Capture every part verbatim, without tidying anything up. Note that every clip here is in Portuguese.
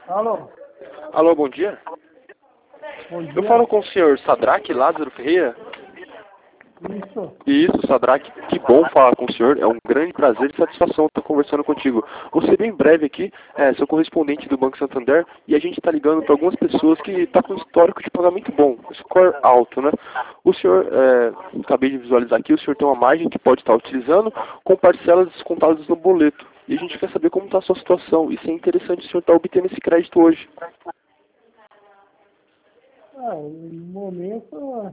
Alô, Alô, bom dia. bom dia. Eu falo com o senhor Sadraque Lázaro Ferreira. Isso. Isso, Sadraque, que bom falar com o senhor. É um grande prazer e satisfação estar conversando contigo. Vou ser bem breve aqui, é, sou correspondente do Banco Santander e a gente está ligando para algumas pessoas que estão tá com histórico de pagamento bom, score alto, né? O senhor, é, acabei de visualizar aqui, o senhor tem uma margem que pode estar utilizando com parcelas descontadas no boleto. E a gente quer saber como está a sua situação e se é interessante o senhor estar obtendo esse crédito hoje. Ah, no momento,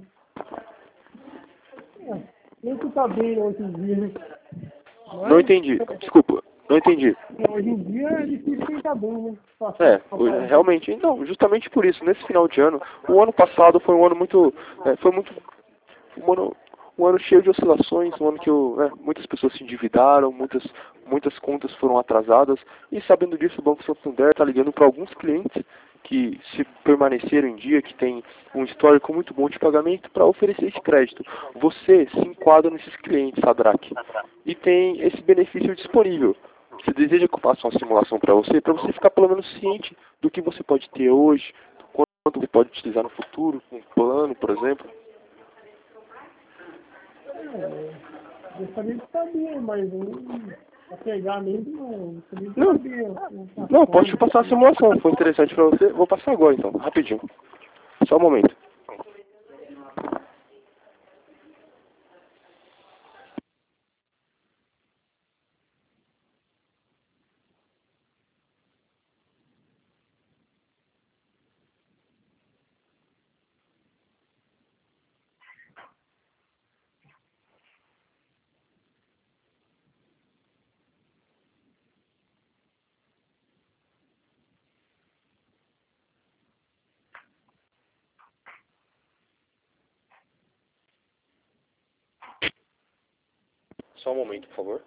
é, nem que tá bem hoje em dia. Mas, Não entendi, desculpa, não entendi. hoje em dia é difícil quem tá bem, né? É, hoje, realmente, então, justamente por isso, nesse final de ano, o ano passado foi um ano muito, é, foi muito, um ano, um ano cheio de oscilações, um ano que o, é, muitas pessoas se endividaram, muitas, muitas contas foram atrasadas, e sabendo disso, o Banco Santander está ligando para alguns clientes que se permaneceram em dia, que tem um histórico muito bom de pagamento, para oferecer esse crédito. Você se enquadra nesses clientes, Sadraque, e tem esse benefício disponível. Você deseja que eu faça uma simulação para você, para você ficar pelo menos ciente do que você pode ter hoje, quanto você pode utilizar no futuro, um plano, por exemplo? É, gostaria de saber, mas não, pra pegar mesmo, não. Gostaria de Não, saber. não, posso te passar a simulação, se for interessante para você, vou passar agora então, rapidinho. Só um momento. Só um momento, por favor.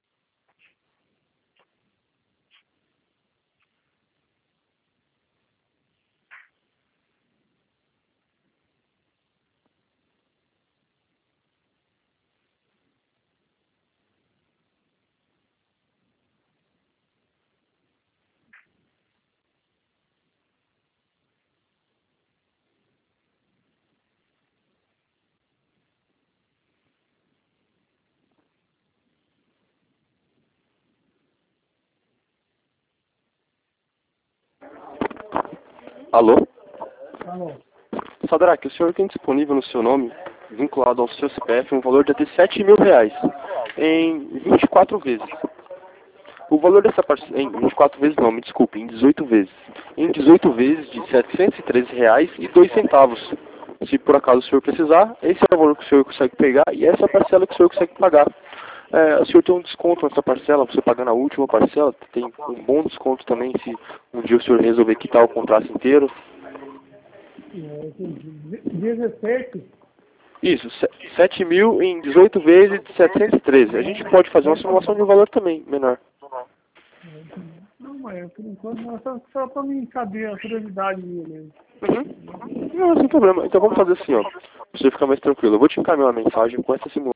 Alô? Alô. Sadraque, o senhor tem disponível no seu nome, vinculado ao seu C P F, um valor de até sete mil reais, em vinte e quatro vezes. O valor dessa parcela, em vinte e quatro vezes não, me desculpe, em dezoito vezes. Em dezoito vezes de setecentos e treze reais e dois centavos. Se por acaso o senhor precisar, esse é o valor que o senhor consegue pegar e essa é a parcela que o senhor consegue pagar. É, o senhor tem um desconto nessa parcela, você pagando a última parcela, tem um bom desconto também se um dia o senhor resolver quitar o contrato inteiro. É, entendi. dezessete? Isso, sete mil em dezoito vezes de setecentos e treze. A gente pode fazer uma simulação de um valor também menor. Não, mas por enquanto não, só, só pra mim saber a curiosidade minha mesmo. Uhum. Não, sem problema. Então vamos fazer assim, ó. Pra você ficar mais tranquilo. Eu vou te encaminhar uma mensagem com essa simulação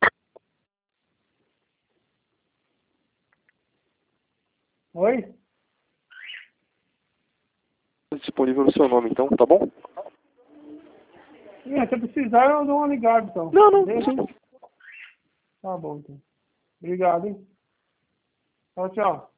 Oi? disponível no seu nome, então, tá bom? É, se precisar eu dou uma ligada então. Não, não, Beleza? sim. Tá bom então. Obrigado, hein? Tchau, tchau.